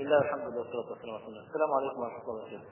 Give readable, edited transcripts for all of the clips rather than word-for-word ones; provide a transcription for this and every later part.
الله والحمد لله والصلاة والسلام على رسول الله. السلام عليكم ورحمة الله وبركاته.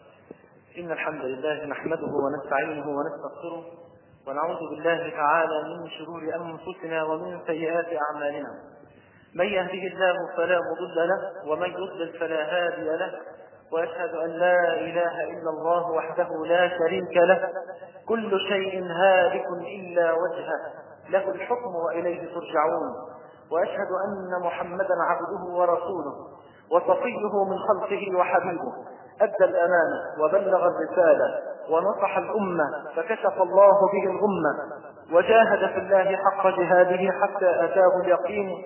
إن الحمد لله نحمده ونستعينه ونستغفره ونعوذ بالله تعالى من شرور أنفسنا ومن سيئات أعمالنا. من يهده الله فلا مضل له ومن يضلل فلا هادي له، وأشهد أن لا إله إلا الله وحده لا شريك له، كل شيء هالك إلا وجهه، له الحكم وإليه ترجعون. وأشهد أن محمدا عبده ورسوله وصفيه من خلقه وحبيبه، أدى الأمانة وبلغ الرسالة ونصح الأمة فكشف الله به الغمة، وجاهد في الله حق جهاده حتى أتاه اليقين،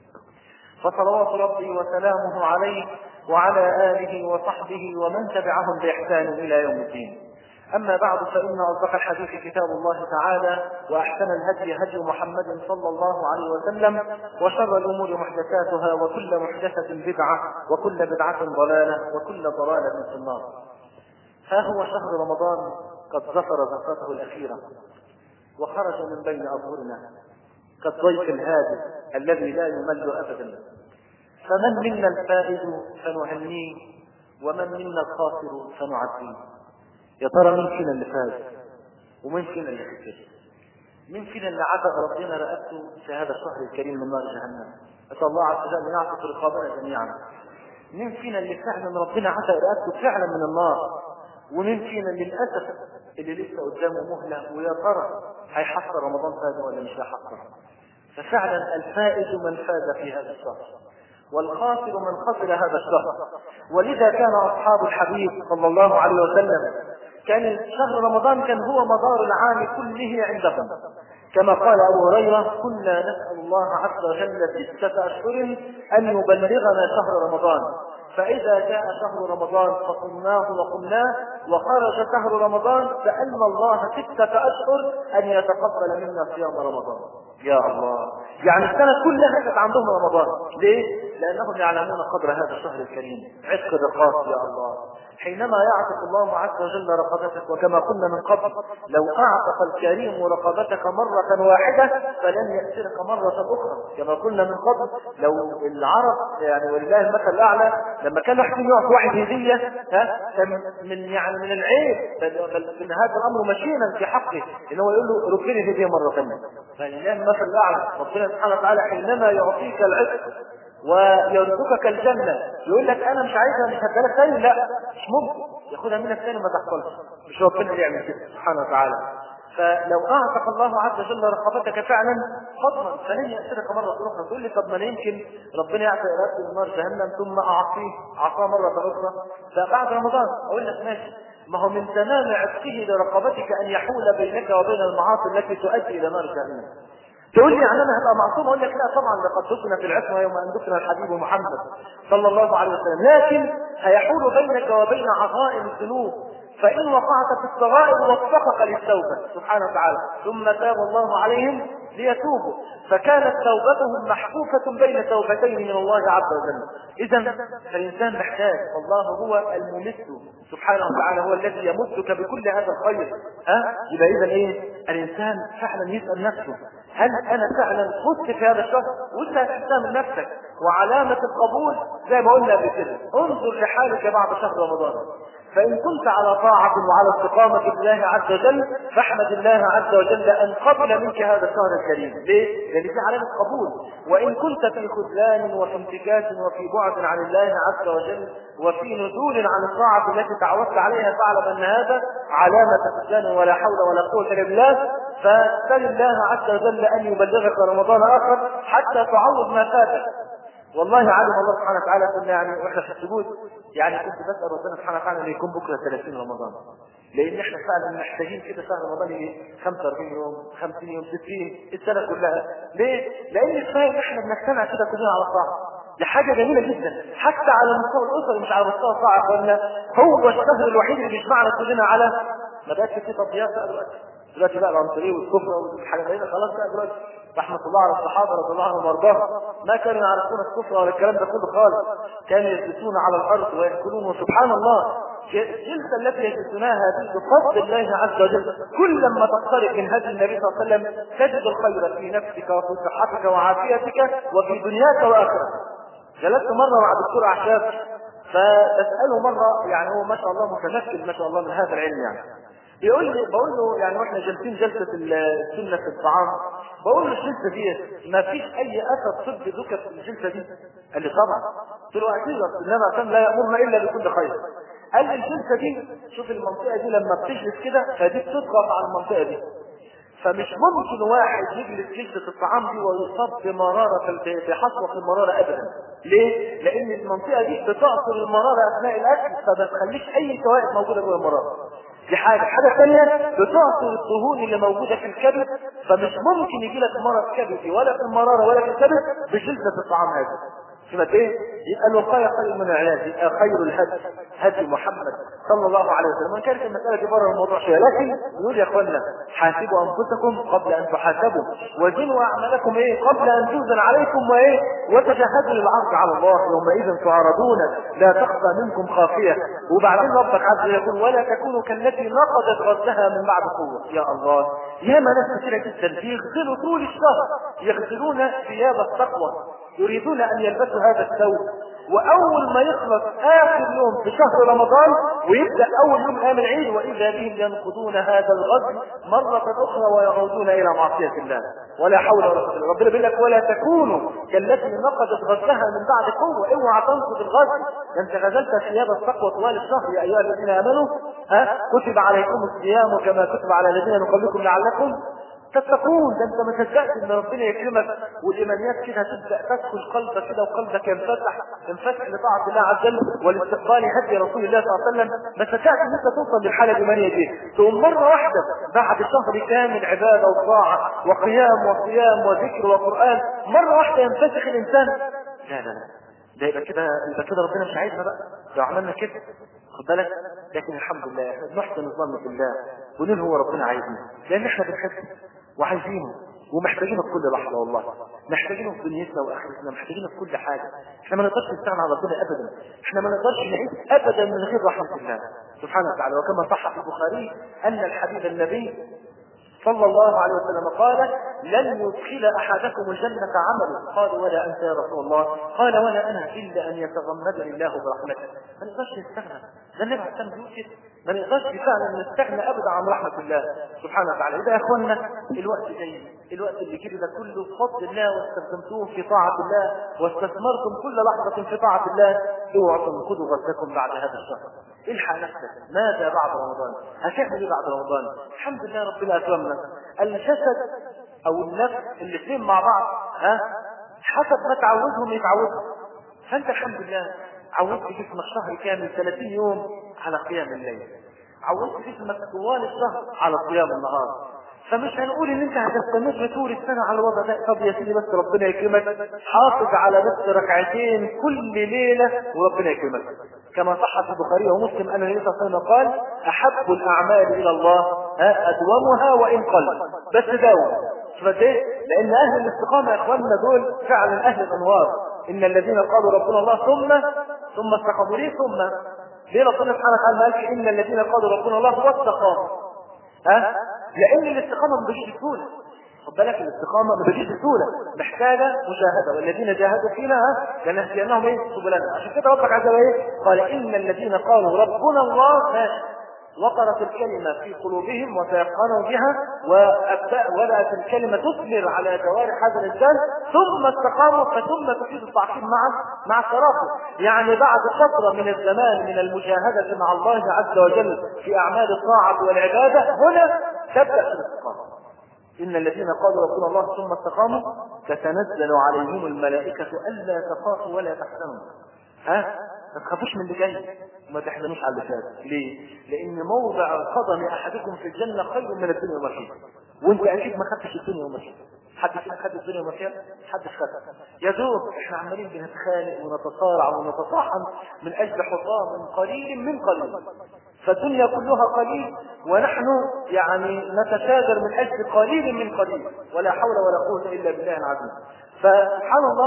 فصلوات ربي وسلامه عليه وعلى آله وصحبه ومن تبعهم بإحسان إلى يوم الدين. أما بعد، فإن أصدق الحديث كتاب الله تعالى، وأحسن الهدي هدي محمد صلى الله عليه وسلم، وشر الأمور محدثاتها، وكل محدثة بدعة، وكل بدعة ضلالة، وكل ضلالة في النار. ها هو شهر رمضان قد ظفر زفرته الأخيرة وخرج من بين أظهرنا كالضيف الهادئ الذي لا يمل أبدا. فمن منا الفائز فنهنيه، ومن منا الخاسر فنعزيه. يا ترى مين فينا اللي فاز ومين فينا اللي خسر؟ مين فينا اللي عتق ربنا رقبته في هذا الشهر الكريم من نار جهنم؟ اسال الله عز وجل ان يعتق رقابنا جميعا. مين فينا اللي فعلا ربنا عتق رقبته فعلا من النار؟ ومين فينا للاسف اللي لسه قدامه مهله ويا ترى هيحصل رمضان فاز ولا مش هيحصل؟ ففعلا الفائز من فاز في هذا الشهر، والخاسر من خسر هذا الشهر. ولذا كان أصحاب الحبيب صلى الله عليه وسلم كان شهر رمضان كان هو مدار العام كله عندهم، كما قال أبو هريرة: كنا نسأل الله عز وجل 6 أشهر أن يبلغنا شهر رمضان، فإذا جاء شهر رمضان فصمناه وقمناه، وخرج شهر رمضان سألنا الله 6 أشهر أن يتقبل منا صيام رمضان. يا الله، يعني السنة كلها كانت عندهم رمضان. ليه؟ لأنهم يعلمون قدر هذا الشهر الكريم، عتق الرقاب. يا الله، حينما يعتق الله عز وجل رقبتك، وكما قلنا من قبل لو أعتق الكريم رقبتك مرة واحدة فلن يأسرك مرة أخرى. كما قلنا من قبل لو العرب يعني ولله المثل الأعلى لما كانوا يحكموا يعطوا واحد هدية كان من العيب، بل هذا الأمر مشينا في حقه إن هو يقول له رد لي هدية مرة ثانية. فلله المثل الأعلى، ربنا سبحانه وتعالى حينما يعطيك العتق ويرزقك الجنة يقول لك أنا مش عايزها، مش هدالك ثاني، لا مش ممكن ياخدها منك ثاني، ما تحصلش. مش ربنا اللي يعمل كده سبحانه وتعالى. فلو أعتق الله عز وجل رقبتك فعلا فضلا فلن يأسرك مرة أخرى. تقول لي طب ما يمكن ربنا يعطي رأسه من نار جهنم ثم أعطاه مرة أخرى فبعد رمضان. أقول لك ماشي، ما هو من تمام عتقه لرقبتك أن يحول بينك وبين المعاصي التي تؤدي إلى نار جهنم. تقول لي يعني انا هبقى معصوم؟ اقول لك لا طبعا، لقد دفن في العصمه يوم ان دفن الحبيب محمد صلى الله عليه وسلم، لكن هيحول بينك وبين عظائم الذنوب، فان وقعت في الصغائر وفقك للتوبه سبحانه وتعالى ثم تاب الله عليهم ليتوبوا، فكانت توبتهم محفوفه بين توبتين من الله عز وجل. اذا فالانسان محتاج، والله هو الممد سبحانه وتعالى، هو الذي يمدك بكل هذا الخير. يبقى اذا ايه؟ الانسان فعلا يسال نفسه: هل انا فعلا فزت في هذا الشهر؟ وانت هتحسها من نفسك. وعلامة القبول زي ما قلنا قبل كده، انظر لحالك بعد شهر رمضان، فإن كنت على طاعة وعلى استقامة بالله عز وجل فاحمد الله عز وجل أن قبل منك هذا الشهر الكريم. ليه؟ لأن دي علامة قبول. وإن كنت في خذلان وفي انتكاس وفي بعد عن الله عز وجل وفي نزول عن الطاعة التي تعودت عليها فاعلم أن هذا علامة خذلان ولا حول ولا قوة إلا بالله. فسل الله عز وجل أن يبلغك رمضان آخر حتى تعوض ما فاتك. والله علم الله سبحانه وتعالى كنا يعني واحنا في السجود يعني كنت بسأل ربنا سبحانه وتعالى ان يكون بكره 30 رمضان، لان احنا فعلا محتاجين كده شهر رمضان ايه 45 يوم 50 يوم 60 السنه كلها. ليه؟ لان كفايه احنا بنجتمع كده كلنا على الطاعه، دي حاجه جميله جدا حتى على المستوى الاسري مش على مستوى الطاعه. قلنا هو الشهر الوحيد اللي بيجمعنا كلنا على ما بقاش في تضييع دلوقتي بقى العنصريه والكفر والحاجات دي خلاص بقى دلوقتي رحمة الله على الصحابة رضي الله عنهم وارضاهم ما كانوا يعرفون الكفر ولا الكلام ده كله خالص، كانوا يجلسون على الأرض ويأكلون. وسبحان الله الجلسة التي يجلسونها هذه بفضل الله عز وجل، كل ما تقترب من هدي النبي صلى الله عليه وسلم تجد الخير في نفسك وفي صحتك وعافيتك وفي دنياك وآخرتك. جلست مره مع دكتور اعشاب، فبساله مره، يعني هو ما شاء الله متمكن ما شاء الله من هذا العلم يعني. بقول له يعني واحنا جالسين جلسه السنه في الطعام، بقول له الجلسه دي ما فيش اي اثر طبي ذكر في الجلسه دي؟ قال لي طبعا. قلت له اكيد، انما كان لا يامرنا الا بكل خير. قال لي الجلسه دي، شوف المنطقه دي لما بتجلس كده فدي بتضغط على المنطقه دي، فمش ممكن واحد يجلس جلسة الطعام دي ويصاب بمرارة بحصوة المرارة ابدا. ليه؟ لان المنطقة دي بتعصر المرارة اثناء الاكل، فما تخليش اي سوائل موجودة جوه المرارة. دي حاجة ثانية، بتعصر الدهون اللي موجودة في الكبد، فمش ممكن يجي لك مرض كبدي ولا في المرارة ولا في الكبد بجلسة الطعام هذا. شوف ايه؟ يبقى الوقايه خير من العلاج، يبقى خير الهدي هدي محمد صلى الله عليه وسلم. وان كانت المساله دي بره الموضوع شويه، لكن نقول يا اخوانا حاسبوا انفسكم قبل ان تحاسبوا، وزنوا اعمالكم ايه قبل ان توزن عليكم، وايه وتجهزوا للعرض على الله يومئذ تعرضون لا تخفى منكم خافيه. وبعدين ربك عز وجل يقول ولا تكونوا كالتي نقضت غزلها من بعد قوه. يا الله، ياما ناس كثيره جدا بيغسلوا طول الشهر، يغسلون ثياب التقوى، يريدون ان يلبسوا هذا الثوب، واول ما يخلص اخر يوم في شهر رمضان ويبدا اول يوم ايام العيد واذا بهم ينقضون هذا الغزل مره اخرى ويعودون الى معصيه الله. ولا حول ولا قوه الا بالله. ربنا بيقول لك ولا تكونوا كالتي نقضت غزلها من بعد قوه. اوعى تنقض الغزل، انت غزلت ثياب التقوى طوال الشهر. يا ايها الذين امنوا كتب عليكم الصيام كما كتب على الذين من قبلكم لعلكم تتقون. ده انت ما صدقت ان ربنا يكرمك والايمانيات كده تبدا تدخل قلبك كده وقلبك ينفتح لطاعه الله عز وجل والاستقبال هدي رسول الله صلى الله عليه وسلم. ما صدقت ان انت توصل للحاله الايمانيه دي، تقوم مره واحده بعد شهر كامل عباده وطاعه وقيام وصيام وذكر وقران مره واحده ينفسخ الانسان. لا ده يبقى كده ربنا مش عايزنا بقى لو عملنا كده، خد بالك. لكن الحمد لله احنا بنحسن الظن بالله ونقول هو ربنا عايزنا، لان احنا بنحبه وعايزينه ومحتاجينه في كل لحظه. والله محتاجينه في دنيتنا واخرتنا، محتاجينه في كل حاجه. احنا ما نقدرش نستغنى عن ربنا ابدا، احنا ما نقدرش نعيش ابدا من غير رحمه الله سبحانه وتعالى. وكما صح في البخاري ان الحبيب النبي صلى الله عليه وسلم قال لن يدخل احدكم الجنه عمله. قالوا ولا انت يا رسول الله؟ قال ولا انا الا ان يتغمدني الله برحمته. ما نقدرش نستغنى، ده النبي عليه الصلاه والسلام ما نقدرش فعلا نستغنى ابدا عن رحمه الله سبحانه وتعالى. اذا يا اخوانا الوقت جاي، الوقت اللي كده ده كله بفضل الله واستخدمتوه في طاعه الله واستثمرتم كل لحظه في طاعه الله. اوعوا تنقضوا غزكم بعد هذا الشهر. الحق نفسك، ماذا بعد رمضان؟ هتعمل ايه بعد رمضان؟ الحمد لله ربنا اكرمنا. الجسد او النفس الاثنين مع بعض حسب ما تعودهم يتعودوا. فانت الحمد لله عودت جسمك شهر كامل 30 يوم على قيام الليل، عودت جسمك طوال الشهر على صيام النهار. فمش هنقول ان انت هتستمر طول السنه على الوضع ده. طب يا سيدي بس ربنا يكرمك حافظ على نفس ركعتين كل ليله وربنا يكرمك. كما صح في البخاري ومسلم ان النبي صلى الله عليه وسلم قال احب الاعمال الى الله ادومها وان قل. بس داوم. لان اهل الاستقامه يا اخواننا دول فعلا اهل الانوار. ان الذين قالوا ربنا الله ثم استقاموا. ليه ربنا سبحانه وتعالى قال ان الذين قالوا ربنا الله واستقاموا؟ لان الاستقامه ما بتجيش بسهوله. خد بالك الاستقامه ما بتجيش بسهوله، محتاجه مجاهده. والذين جاهدوا فينا لنهدينهم سبلنا. عشان كده ربك عز وجل قال ان الذين قالوا ربنا الله وقرت الكلمة في قلوبهم وتيقنوا بها وبدأت الكلمة تثمر على جوارح هذا الإنسان ثم استقاموا فتم تفيد التعقيد مع التراخي. يعني بعد فترة من الزمان من المجاهدة مع الله عز وجل في أعمال الطاعة والعبادة هنا تبدأ الاستقامة. إن الذين قالوا ربنا الله ثم استقاموا تتنزل عليهم الملائكة ألا تخافوا ولا تحزنوا. ما تخافوش من اللي جاي وما تحزنوش على اللي فات. ليه؟ لان موضع قدم احدكم في الجنه خير من الدنيا وما فيها. وانت اكيد ما خدتش الدنيا وما فيها. حد فينا خد الدنيا وما فيها؟ حد خدها. يا دوب احنا عمالين بنتخانق ونتصارع ونتطاحن من اجل حطام قليل من قليل. فالدنيا كلها قليل ونحن يعني نتشاجر من اجل قليل من قليل. ولا حول ولا قوه الا بالله العظيم. فسبحان الله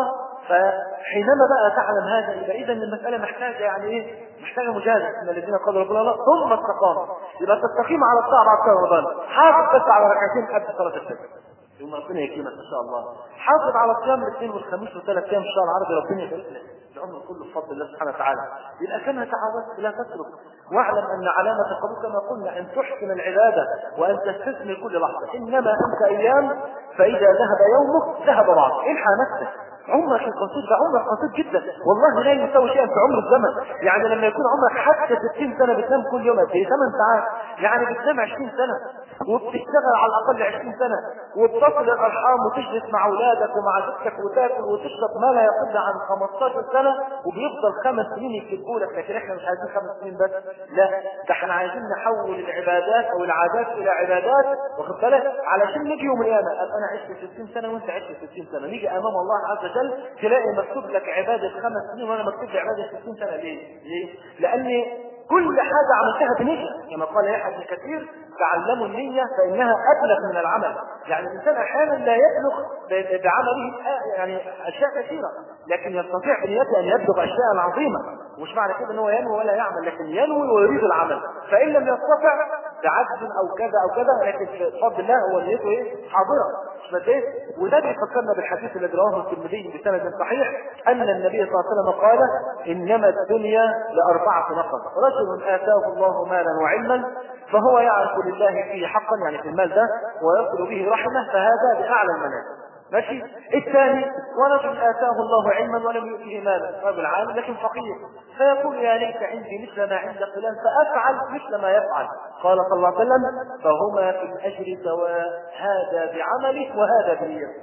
فحينما بقى تعلم هذا يبقى اذا المساله محتاجه يعني ايه؟ محتاجه مجاهده. ان الذين قالوا ربنا الله ثم استقاموا، يبقى تستقيم على الطاعه بعد شهر رمضان. حافظ بس على ركعتين قبل صلاه الفجر يوم ربنا يكرمك ان شاء الله. حافظ على صيام الاثنين والخميس وثلاث ايام الشهر العربي ربنا يبارك لك العمر كله بفضل الله سبحانه وتعالى. يبقى كما تعودت لا تترك، واعلم ان علامه القبول كما قلنا ان تحسن العباده وان تستثمر كل لحظه. انما انت ايام، فاذا ذهب يومك ذهب بعض. الحق نفسك، عمرك القصير ده عمرك قصير جدا والله لا يساوي شيئا في عمر الزمن. يعني لما يكون عمرك حتى 60 سنه بتنام كل يوم قد ايه؟ 8 ساعات، يعني بتنام 20 سنه وبتشتغل على الاقل 20 سنه وبتصل الارحام وتجلس مع اولادك ومع زوجتك وتاكل وتشرب ما لا يقل عن 15 سنه، وبيفضل 5 سنين يكتبوا لك. لكن احنا مش عايزين 5 سنين بس، لا ده احنا عايزين نحول العبادات او العادات الى عبادات، واخد بالك؟ علشان نيجي يوم القيامه ابقى انا عشت 60 سنه وانت عشت 60 سنه، نيجي امام الله عز وجل تلاقي مكتوب لك عباده 5 سنين وانا مكتوب لي عباده 60 سنه. ليه؟ لان كل حاجه عملتها بنيه، كما قال يحيى بن كثير تعلموا النيه فانها ابلغ من العمل. يعني الانسان احيانا لا يبلغ بعمله يعني اشياء كثيره، لكن يستطيع بنيته ان يبلغ اشياء عظيمه. مش معنى كده ان هو ينوي ولا يعمل، لكن ينوي ويريد العمل، فان لم يستطع بعجز او كذا او كذا، لكن بفضل الله هو نيته ايه؟ حاضره. وده بيفكرنا بالحديث الذي رواه الترمذي بسند صحيح ان النبي صلى الله عليه وسلم قال انما الدنيا لاربعه نفر: رجل اتاه الله مالا وعلما فهو يعرف لله فيه حقا، يعني في المال ده، ويصل به رحمه، فهذا باعلى المنازل. ماشي. الثاني: ورجل اتاه الله علما ولم يؤته مالا، رجل عالم لكن فقير، فيقول يا ليت عندي مثل ما عند فلان فافعل مثل ما يفعل. قال صلى الله عليه وسلم: فهما في الاجر سواء، هذا بعمله وهذا بنيته.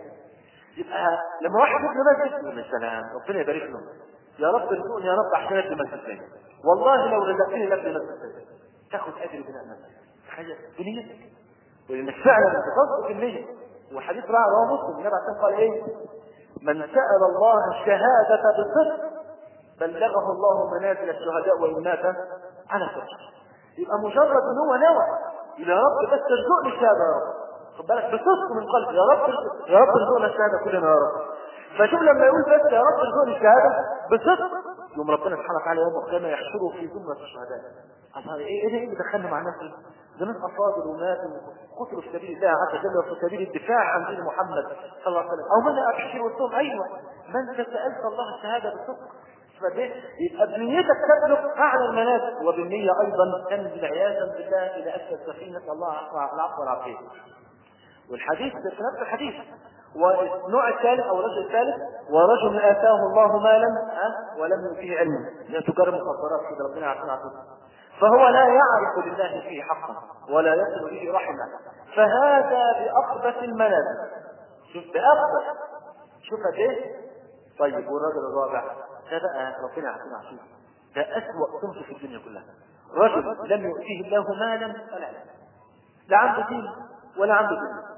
يبقى لما واحد يبني مسجد يقول السلام ربنا يبارك له، يا رب ارزقني يا رب عشان ابني مسجد ثاني، والله لو رزقتني لابني مسجد ثاني تاخذ اجر بناء مسجد. تخيل بنيتك وانك فعلا تصدق النيه. وحديث رواه مسلم النبي عليه الصلاه والسلام قال ايه؟ من سأل الله الشهادة بصدق بلغه الله منازل الشهداء وإن مات على صدق. يبقى مجرد ان هو نوى يا رب بس ارزقني الشهادة يا رب، خد بالك بصدق من قلبي، يا رب يا رب ارزقنا الشهادة كلنا يا رب. فشوف لما يقول بس يا رب ارزقني الشهادة بصدق، يوم ربنا سبحانه وتعالى يوم القيامة يحشره في زمرة الشهداء. ايه اللي دخلنا مع الناس؟ ده ناس افاضل وماتوا قتلوا في سبيل الله عز وجل وفي سبيل الدفاع عن دين محمد صلى الله عليه وسلم، او من ابشر وصوم. ايوه، من سألت الله الشهاده بالصدق، يبقى بنيتك تبلغ اعلى المنازل، وبالنيه ايضا تنزل عياذا بالله الى اسفل سفينه الله العفو والعافيه. والحديث في نفس الحديث. والنوع الثالث او الرجل الثالث: ورجل اتاه الله مالا ولم يؤته علما، لا تجرب مخدرات كده ربنا يعافينا عنه، فهو لا يعرف لله فيه حقا ولا يصل به رحمه، فهذا باقبث المنازل. شوف باقبث، شوف ايه. طيب والرجل الرابع ده بقى ربنا يعافينا عنه، ده اسوأ صنف في الدنيا كلها: رجل لم يؤتيه الله مالا ولا علما، لا عنده دين ولا عنده دين.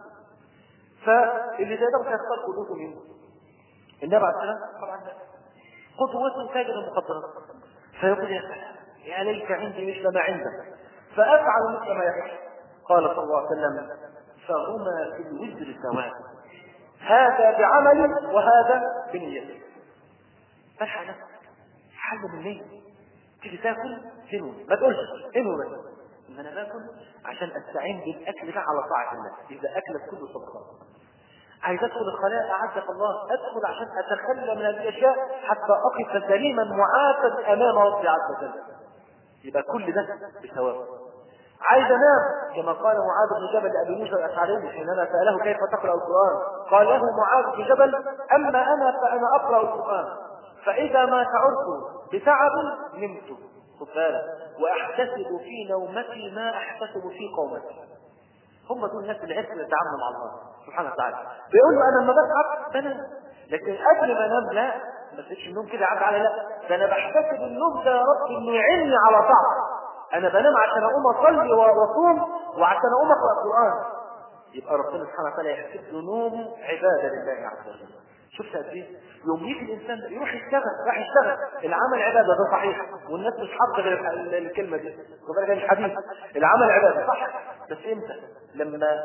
فاللي زي ده مش هيختار قدوته مين؟ النبي عليه السلام طبعا قدوته تاجر المخدرات، فيقول يا سلام يا ليت عندي مثل ما عندك فافعل مثل ما يفعل. قال صلى الله عليه وسلم: فهما في الوزر سواء، هذا بعمل وهذا بنيته. فالحق نفسك، حل بالنية. تيجي تاكل انوي، ما تقولش انوي بس ان انا باكل عشان استعين بالاكل ده على طاعه الله، اذا اكلت كله صدقات. عايز ادخل الخلاء اعزك الله، ادخل عشان اتخلى من هذه الاشياء حتى اقف سليما معافى امام ربي عز وجل، يبقى كل ده بثواب. عايز انام كما قال معاذ بن جبل لابي موسى الاشعري حينما ساله كيف تقرا القران، قال له معاذ بن جبل: اما انا فانا اقرا القران، فاذا ما شعرت بتعب نمت، خد بالك، واحتسب في نومتي ما احتسب في قومتي. هم دول الناس اللي عرفوا يتعاملوا مع الله سبحانه وتعالى. بيقول له انا لما بتعب بنام، لكن قبل ما انام لا ما تسيبش النوم كده عدى على، لا ده انا بحتسب النوم ده يا رب انه يعيني على طاعه. انا بنام عشان اقوم اصلي واصوم وعشان اقوم اقرا القران. يبقى ربنا سبحانه وتعالى يحسب له نومه عباده لله عز وجل. شفت قد ايه؟ يوم يجي الانسان يروح يشتغل، راح يشتغل، العمل عباده، ده صحيح، والناس مش حافظه غير الكلمه دي، وبالك الحديث العمل عباده صح، بس امتى؟ لما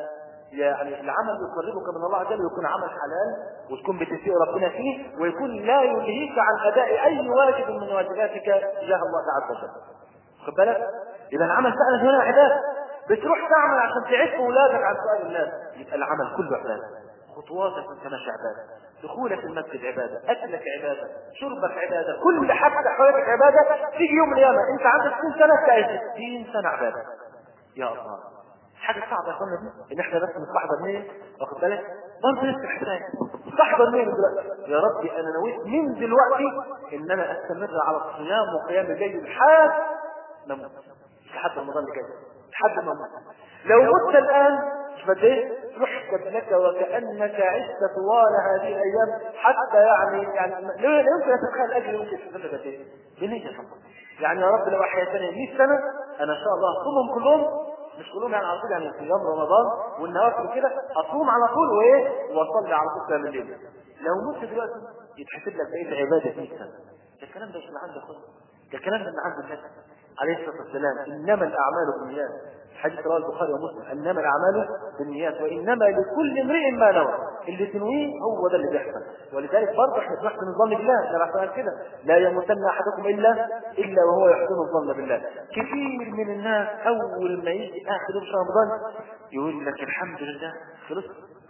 يعني العمل يقربك من الله عز وجل ويكون عمل حلال وتكون بتسيء ربنا فيه ويكون لا يلهيك عن اداء اي واجب من واجباتك تجاه الله عز وجل. خد بالك؟ اذا العمل فعلا هنا عباده، بتروح تعمل عشان تعف اولادك عن سؤال الناس، يبقى العمل كله عباده. خطواتك انت ماشي عباده، دخولك المسجد عباده، اكلك عباده، شربك عباده، كل حاجه حواليك عباده. تيجي يوم القيامه انت عندك 60 سنه تلاقي 60 سنه عباده. يا الله، حاجه صعبه يا اخوانا دي ان احنا بس نستحضر نيه. واخد بالك؟ برضه لسه حساب استحضر نيه دلوقتي. يا ربي انا نويت من دلوقتي ان انا استمر على الصيام وقيام الليل لحد ما اموت، لحد رمضان اللي جاي، لحد ما اموت. لو مت الان مش بديه تحسب لك وكانك عشت طوال هذه الايام، حتى يعني لا يمكن ان تتخيل اجل يمكن تستفاد قد ايه بنيه فقط. يعني يا رب لو احييتني 100 سنه انا ان شاء الله اصومهم كلهم، مش كلهم يعني على طول، يعني صيام رمضان والنوافل كده اصوم على طول وايه واصلي على طول قيام الليل. لو مت دلوقتي يتحسب لك بقيه عباده 100 سنه. ده الكلام ده مش من عند اخويا، ده الكلام ده من عند النبي عليه الصلاه والسلام. انما الاعمال بالنيات، حديث رواه البخاري ومسلم، انما الاعمال بالنيات وانما لكل امرئ ما نوى. اللي تنويه هو ده اللي بيحصل. ولذلك برضه احنا بنحسن الظن بالله، انا بحثنا كده لا يموتن احدكم الا وهو يحسن الظن بالله. كثير من الناس اول ما يجي اخر يوم شهر رمضان يقول لك الحمد لله خلص.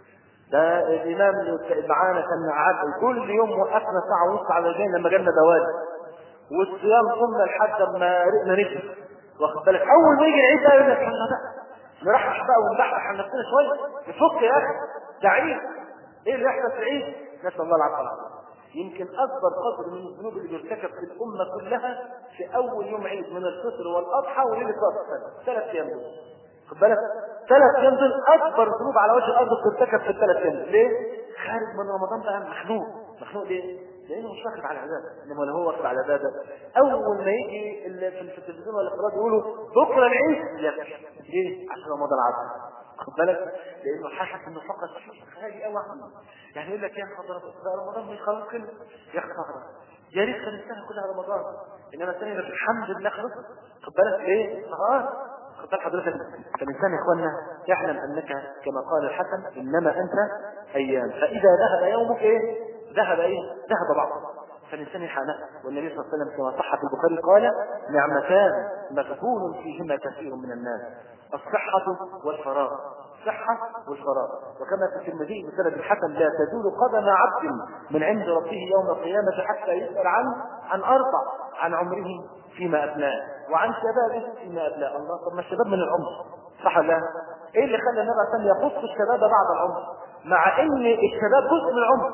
ده الامام اللي معانا كان قاعد كل يوم وقفنا ساعه ونص على الجنة لما جالنا دواد، والصيام قمنا لحد ما رقنا نفس. واخد بالك؟ اول ما يجي العيد ده يقول لك احنا بقى نرحش بقى ونبحث عن نفسنا شويه، نفك يا اخي ده عيد. ايه اللي يحدث في العيد؟ نسال الله العافيه. يمكن اكبر قدر من الذنوب اللي بيرتكب في الامه كلها في اول يوم عيد من الفطر والاضحى وليله راس السنه، 3 ايام دول. خد بالك؟ 3 ايام دول اكبر ذنوب على وجه الارض بترتكب في ال3 ايام. ليه؟ خارج من رمضان بقى مخنوق. مخنوق ليه؟ لانه مش واخد على العباده. انما لو هو واخد على العباده اول ما يجي في التلفزيون ولا القناه يقولوا بكره العيد يبكي. ليه؟ عشان رمضان عدى. خد بالك؟ لانه حاسس انه فقط غالي قوي عنه. يعني يقول لك يا خبر رمضان مش خلاص كده يا خبر، يا ريت كان السنه كلها رمضان، انما السنه لك الحمد لله خلاص. خد بالك ليه؟ خد بالك حضرتك فالانسان يا اخوانا يعلم انك كما قال الحسن انما انت ايام، فاذا ذهب يومك ايه؟ ذهب ايه؟ ذهب بعض. فالانسان يحانه. والنبي صلى الله عليه وسلم كما صح في البخاري قال نعمتان مغبون فيهما كثير من الناس، الصحة والفراغ. الصحة والفراغ. وكما في الترمذي بسند الحسن لا تزول قدم عبد من عند ربه يوم القيامة حتى يسأل عن أربع: عن عمره فيما أبلاه، وعن شبابه فيما أبلاه. الله، طب ما الشباب من العمر صح ولا؟ ايه اللي خلى النبي صلى الله عليه وسلم يخص الشباب بعد العمر مع ان الشباب جزء من العمر؟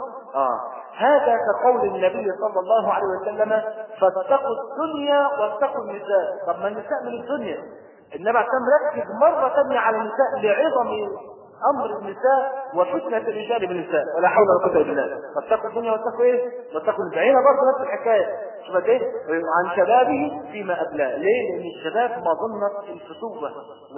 هذا كقول النبي صلى الله عليه وسلم فاتقوا الدنيا واتقوا النساء. طب ما النساء من الدنيا. النبي عليه الصلاه والسلام ركز مره ثانيه على النساء لعظم امر النساء وفتنه الرجال بالنساء، ولا حول ولا قوه الا بالله. فاتقوا الدنيا واتقوا ايه؟ واتقوا النساء. هنا برضه نفس الحكايه. شوف ايه؟ عن شبابه فيما ابلاه. ليه؟ لان الشباب مظنه الفتوه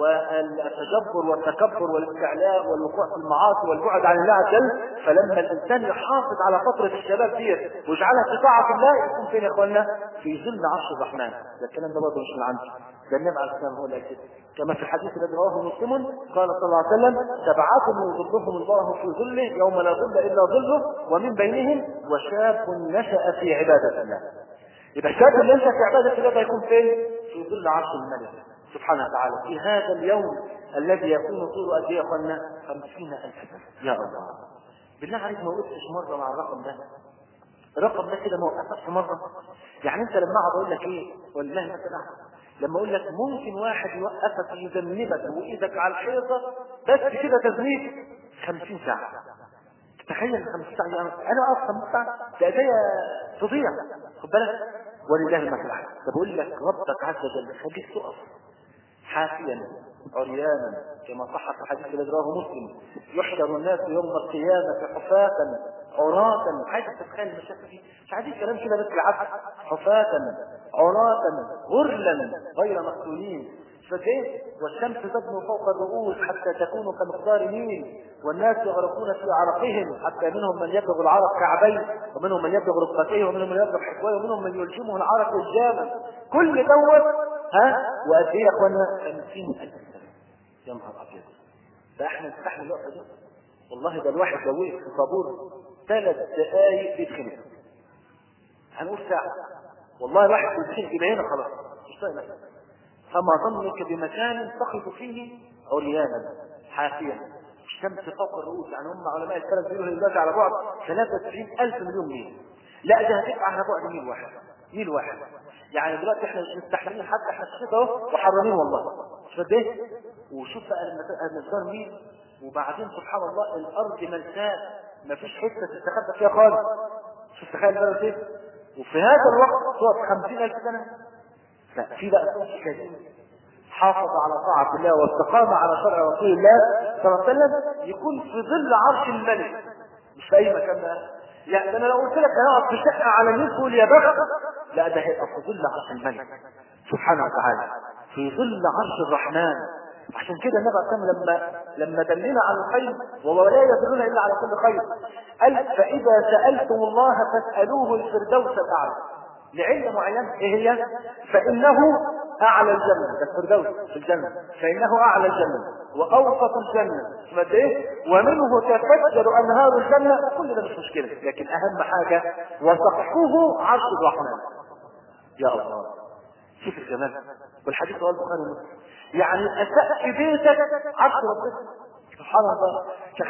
والتجبر والتكبر والاستعلاء والوقوع في المعاصي والبعد عن الله عز وجل. فلما الانسان يحافظ على فتره الشباب دي ويجعلها في طاعه الله يكون فين يا اخوانا؟ في ظل عرش الرحمن. ده الكلام ده برضه مش من عندي، ده النبي عليه الصلاه والسلام هو اللي كده. كما في الحديث الذي رواه مسلم قال صلى الله عليه وسلم: 7 يظلهم الله في ظله يوم لا ظل الا ظله ومن بينهم وشاب نشأ في عباده الله. يبقى الشاب اللي نشأ في عباده الله ده يكون فين؟ في ظل عرش الملك سبحانه وتعالى في هذا اليوم الذي يكون طوله قد ايه يا اخوانا؟ 50,000 سنه. يا الله، بالله عليك ما وقفتش مره مع الرقم ده؟ الرقم ده كده ما وقفتش مره؟ يعني انت لما اقعد اقول لك ايه والله مثلا، لما اقول لك ممكن واحد يوقفك يذنبك وايدك على الحيطه بس كده تذنيب 50 ساعه. تخيل 50 ساعه. يعني انا اقف 50 ساعه ده ايديا تضيع. خد بالك؟ ولله المثل الاعلى. ده بقول لك ربك عز وجل خليك تقف حافيا عريانا كما صح في الحديث الذي رواه مسلم: يحشر الناس يوم القيامه حفاة عراة. عايز تتخيل المشاكل دي؟ مش عايزين كلام كده بس العبد. حفاة عراة غرلا غير مقتولين. فكيف؟ والشمس تدنو فوق الرؤوس حتى تكون كمقدار ميل، والناس يغرقون في عرقهم حتى منهم من يبلغ العرق كعبيه، ومنهم من يبلغ ركبتيه، ومنهم من يبلغ حكويه، ومنهم من يلجمه العرق الجاما. كل دوت وقد ايه يا اخوانا؟ 50,000 سنه. يا نهار ابيض، ده احنا نستحمل الوقت ده؟ والله ده الواحد لو وقف في طابور 3 دقايق بيتخنق. هنقول ساعة. والله الواحد بيتخنق الى هنا خلاص مش طايق نفسه. فما ظنك بمكان تقف فيه عريانا حافيا الشمس فوق الرؤوس. يعني هم علماء الفلك بيقولوا دلوقتي على بعد 93,000 مليون ميل. لا ده هتبقى على بعد ميل واحد. ميل واحد. يعني دلوقتي احنا مش مستحملين حتى احنا في الشتاء اهو وحرانين والله. مش قد ايه؟ وشوف بقى لما مقدار ميل وبعدين سبحان الله الارض ملساء ما فيش حته تستخبى فيها خالص. شوف تخيل بقى ايه؟ وفي هذا الوقت صوت 50,000 سنه. لا في بقى صوت كريم حافظ على طاعة الله واستقام على شرع رسول الله صلى الله عليه وسلم يكون في ظل عرش الملك مش في اي مكان بقى. يعني انا لو قلت لك هنقعد في شقه على النيل تقول يا بخت، لا ده هيبقى في ظل عرش الملك سبحانه وتعالى في ظل عرش الرحمن. عشان كده النبي عليه الصلاه والسلام لما دلنا على الخير وهو لا يدلنا الا على كل خير قال فاذا سالتم الله فاسالوه الفردوس الاعلى لعلة معينة ايه هي؟ فانه اعلى الجنة. ده الفردوس في الجنة. فانه اعلى الجنة واوسط الجنة اسمها ايه؟ ومنه تفجر انهار الجنة. كل ده مش مشكلة لكن اهم حاجة وسقفه عرش الرحمن. يا الله شوف الجمال. والحديث رواه البخاري ومسلم. يعني سقف بيتك عرش ربنا سبحان الله.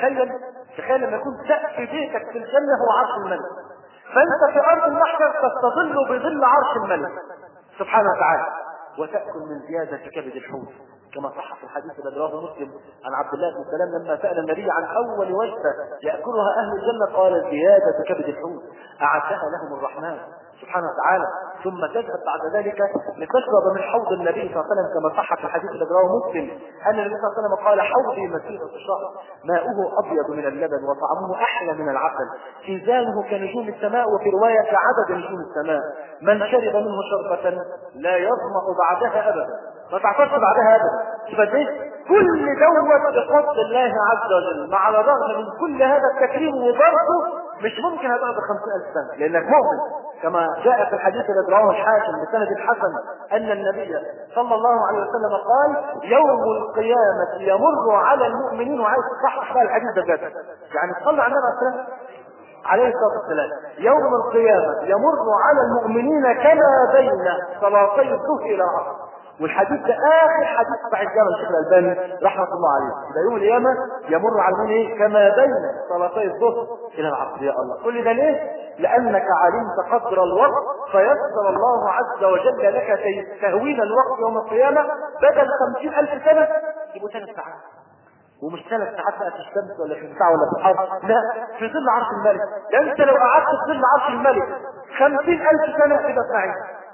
تخيل لما يكون سقف بيتك في الجنة هو عرش الملك. فانت في ارض المحشر تستظل بظل عرش الملك سبحانه وتعالى وتأكل من زيادة كبد الحوت كما صح في الحديث الذي رواه مسلم عن عبد الله بن سلام لما سأل النبي عن اول وجبة يأكلها اهل الجنة قال زيادة كبد الحوت اعدها لهم الرحمن سبحانه وتعالى. ثم تذهب بعد ذلك لتشرب من حوض النبي صلى الله عليه وسلم كما صح في الحديث الذي رواه مسلم ان النبي صلى الله عليه وسلم قال حوضي مسيرة شهر ماؤه ابيض من اللبن وطعمه احلى من العسل كيزانه كنجوم السماء وفي رواية كعدد نجوم السماء من شرب منه شربة لا يظمأ بعدها ابدا ما تعطش بعدها ابدا. فدي كل دوت بفضل الله عز وجل مع الرغم من كل هذا التكريم وبرضه مش ممكن هتقعد 50,000 سنة لانك مؤمن كما جاء في الحديث الذي رواه الحاكم بسند الحسن ان النبي صلى الله عليه وسلم قال يوم القيامة يمر على المؤمنين وعايز تصحح بقى الحديث ده بجد يعني صلى على النبي عليه الصلاة والسلام يوم القيامة يمر على المؤمنين كما بين صلاتي الظهر الى العصر. والحديث ده اخر حديث بتاع الجامع الشيخ الألباني رحمه الله عليه. ده يوم القيامه يمر على المؤمنين كما بين صلاتي الظهر الى العصر. يا الله كل ده ليه؟ لانك علمت قدر الوقت فيسر الله عز وجل لك تهوين الوقت يوم القيامه بدل 50,000 سنه يبقوا 3 ساعات. ومش 3 ساعات بقى في الشمس ولا في الساعه ولا في الحر، لا في ظل عرش الملك. لان انت لو قعدت في ظل عرش الملك 50,000 سنه كده سعيد.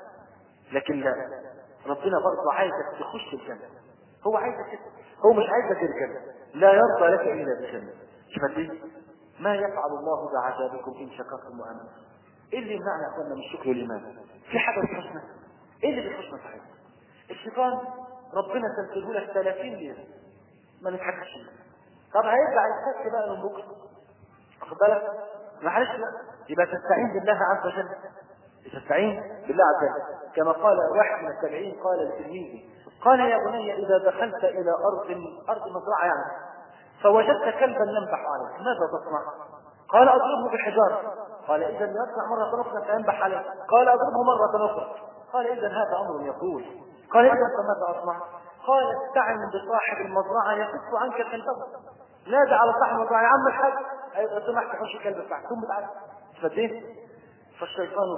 لكن لا ربنا برضه عايزك تخش الجنة. هو عايزك كده. هو مش عايزك الجنة. لا يرضى لك الا بالجنة. فدي ما يفعل الله بعذابكم ان شكرتم وامنتم. ايه اللي يمنعنا اخوانا من الشكر والايمان؟ في حاجه بتحسنا. ايه اللي بيحسنا صحيح؟ الشيطان ربنا سلسله لك 30 ليله ما نتحكش فيه. طب هيرجع يتحكي بقى من بكره. واخد بالك؟ معلش لا يبقى تستعين بالله عز وجل. تستعين بالله عز وجل كما قال واحد من التابعين قال لتلميذه قال يا بني اذا دخلت الى ارض مزرعه يعني فوجدت كلبا ينبح عليك ماذا تصنع؟ قال اضربه بحجاره. قال اذا يرجع مره اخرى فينبح عليك. قال اضربه مره اخرى. قال اذا هذا امر يطول. قال اذا فماذا اصنع؟ قال استعن بصاحب المزرعه يكف عنك كلبه. نادى على صاحب المزرعه يا عم الحاج اذا سمحت حش الكلب بتاعك ثم تعال. فدين فالشيطان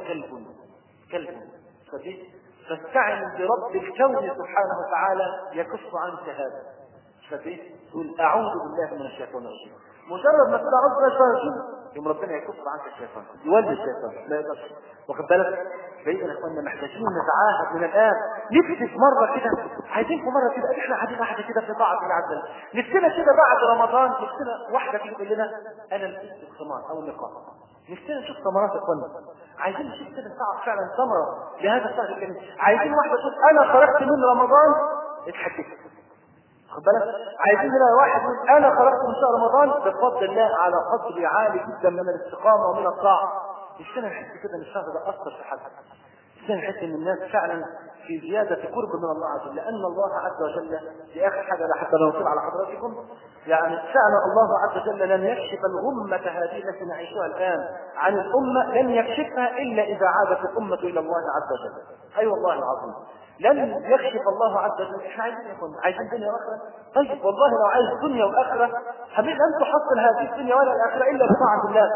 كلب فدين فاستعن برب الكون سبحانه وتعالى يكف عنك هذا. فدين تقول اعوذ بالله من الشيطان الرجيم. مجرد ما تقول اعوذ بالله من الشيطان الرجيم يوم ربنا يكف عنك الشيطان يولي الشيطان لا يقدرش. واخد بالك؟ فاذا اخواننا محتاجين نتعاهد من الان نفسي في مره كده عايزين في مره كده احنا قاعدين واحده كده في طاعه الله عز وجل نفسنا كده بعد رمضان نفسنا واحده كده تقول لنا انا لبست الخمار او النقاب. نفسنا نشوف ثمرات يا اخوانا. عايزين نشوف كده نتعرف فعلا ثمره لهذا الشهر الكريم. عايزين واحده تقول انا خرجت من رمضان اتحدثت. خد بالك؟ عايزين نلاقي واحد يقول انا خرجت من شهر رمضان بفضل الله على قدر عالي جدا من الاستقامه ومن الطاعه. نفسنا نحس كده ان الشهر ده اثر في حد. نفسنا نحس ان الناس فعلا في زيادة قرب من الله عز وجل، لأن الله عز وجل في آخر حاجة حتى لو نصيب على حضراتكم، يعني شأن الله عز وجل لن يكشف الغمة هذه التي نعيشها الآن عن الأمة، لن يكشفها إلا إذا عادت الأمة إلى الله عز وجل. أي والله العظيم لن يكشف الله عز وجل. احنا عايزين دنيا واخره. طيب والله لو عايز دنيا واخره لن تحصل هذه الدنيا ولا الاخره الا بطاعه الله.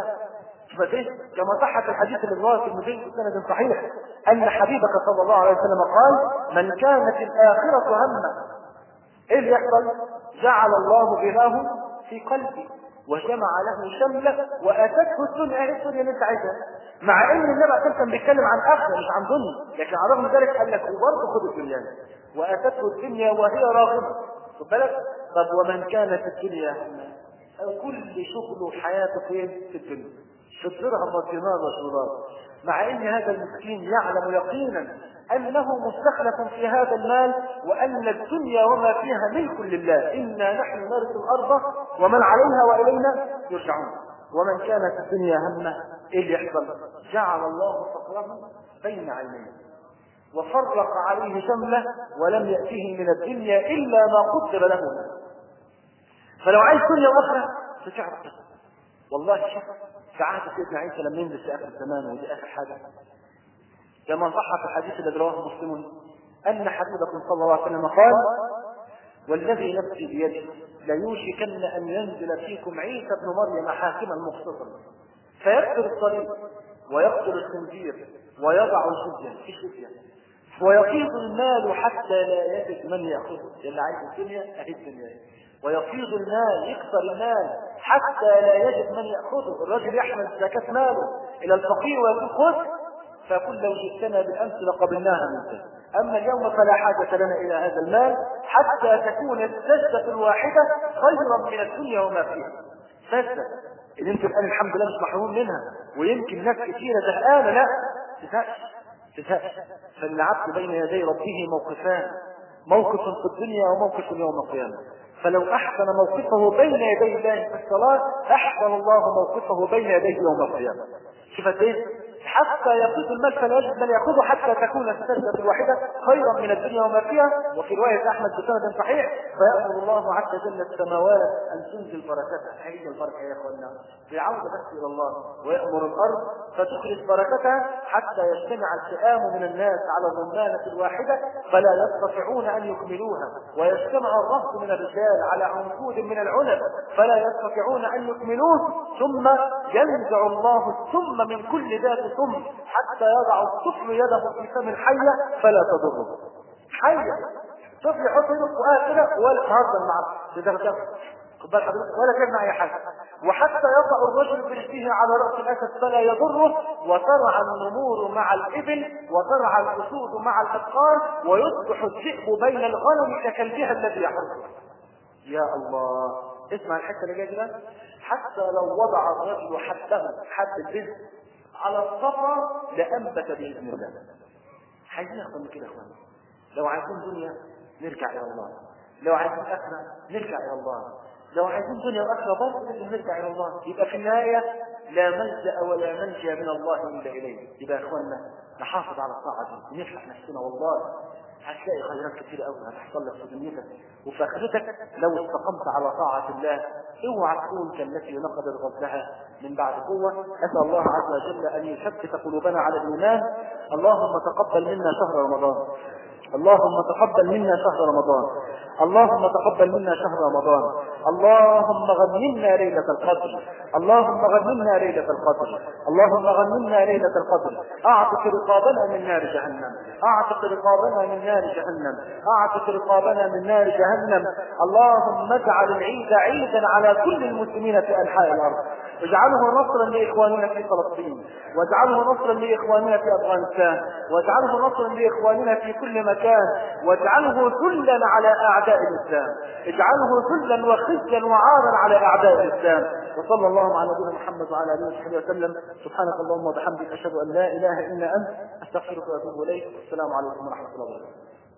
كما صح في الحديث اللي رواه الترمذي بسند صحيح ان حبيبك صلى الله عليه وسلم قال: من كانت الاخره همه ايه اللي يحصل؟ جعل الله غناه في قلبه وجمع له شمله واتته الدنيا. ايه الدنيا اللي انت عايزها؟ مع ان النبي عليه كان بيتكلم عن اخره مش عن دنيا، لكن على الرغم من ذلك قال لك وبرضه خد الدنيا واتته الدنيا وهي راغمه. خد بالك. طب ومن كانت الدنيا كل شغله وحياته في الدنيا، في الدرهم والدينار والدولار، مع ان هذا المسكين يعلم يقينا انه مستخلف في هذا المال وان الدنيا وما فيها ملك لله، انا نحن نرث الارض ومن عليها والينا يرجعون. ومن كانت الدنيا همه ايه اللي يحصل؟ جعل الله فقره بين عينيه وفرق عليه شمله ولم يأته من الدنيا الا ما قدر له. فلو عايز دنيا واخره تشعر والله شوف ساعات سيدنا عيسى لما ينزل في اخر الزمان ودي اخر حاجه، كما صح في الحديث الذي رواه مسلم ان حبيبكم صلى الله عليه وسلم قال: والذي نفسي بيده ليوشكن ان ينزل فيكم عيسى ابن مريم حاكما مقسطا فيقتل الصليب ويقتل الخنزير ويضع الجزيه في الجزيه ويفيض المال حتى لا يجد من ياخذه. اللي عايز الدنيا اهي الدنيا، ويفيض المال يكثر المال حتى لا يجد من ياخذه. الرجل يحمل زكاه ماله الى الفقير ويقول خذ، فقل لو جئتنا بالامس لقبلناها منك، اما اليوم فلا حاجه لنا الى هذا المال حتى تكون السجده الواحده خيرا من الدنيا وما فيها. سجده اللي انت الان الحمد لله مش محروم منها، ويمكن ناس كثيره زهقانه. لا تزهقش. فالعبد بين يدي ربه موقفان: موقف في الدنيا وموقف يوم القيامه. فلو احسن موقفه بين يدي الله في الصلاه احسن الله موقفه بين يديه يوم القيامه. شفت ايه؟ حتى يفيض المال فلا يجد من ياخذه حتى تكون السجده الواحده خيرا من الدنيا وما فيها. وفي روايه احمد بسند صحيح: فيامر الله عز وجل السماوات ان تنزل بركتها. هي البركه يا اخوانا بعوده بس الى الله، ويامر الارض فتخرج بركتها حتى يجتمع الفئام من الناس على الرمانه الواحده فلا يستطيعون ان يكملوها، ويجتمع الرهط من الرجال على عنقود من العنب فلا يستطيعون ان يكملوه، ثم ينزع الله السم من كل ذات سم حتى يضع الطفل يده في فم الحيه فلا تضره. حيه طفل يحط يده فوقها كده ولا تهزر معاه ولا تعمل اي حاجه، وحتى يضع الرجل برجله على راس الاسد فلا يضره، وترعى النمور مع الابل وترعى الاسود مع الابقار ويصبح الذئب بين الغنم ككلبها الذي يحرسه. يا الله اسمع الحته اللي جايه كده: حتى لو وضع الرجل حد البذر على الصفا لانبت باذن الله. عايزين ناخد من كده يا اخوانا. لو عايزين دنيا نرجع الى الله، لو عايزين اخره نرجع الى الله، لو عايزين دنيا واخره برضه نرجع الى الله. يبقى في النهايه لا ملجا ولا منجا من الله الا اليه. يبقى يا اخوانا نحافظ على الطاعه دي ونفرح نفسنا، والله هتلاقي خيرات كتير قوي هتحصل لك في دنيتك وفي اخرتك لو استقمت على طاعه الله. اوعى تكون كالتي نقضت غزلها من بعد قوه. اسال الله عز وجل ان يثبت قلوبنا على الايمان. اللهم تقبل منا شهر رمضان، اللهم تقبل منا شهر رمضان، اللهم تقبل منا شهر رمضان، اللهم غنمنا ليلة القدر، اللهم غنمنا ليلة القدر، اللهم غنمنا ليلة القدر. اعتق رقابنا من نار جهنم، اعتق رقابنا من نار جهنم، اعتق رقابنا من نار جهنم. اللهم اجعل العيد عيدا على كل المسلمين في انحاء الارض، واجعله نصرا لاخواننا في فلسطين، واجعله نصرا لاخواننا في افغانستان، واجعله نصرا لاخواننا في كل مكان، واجعله ذلا على اعداء الاسلام، اجعله ذلا وخزيا وعارا على اعداء الاسلام. وصلى الله على نبينا محمد وعلى اله وصحبه وسلم. سبحانك اللهم وبحمدك اشهد ان لا اله الا انت استغفرك واتوب اليك. السلام عليكم ورحمه الله وبركاته.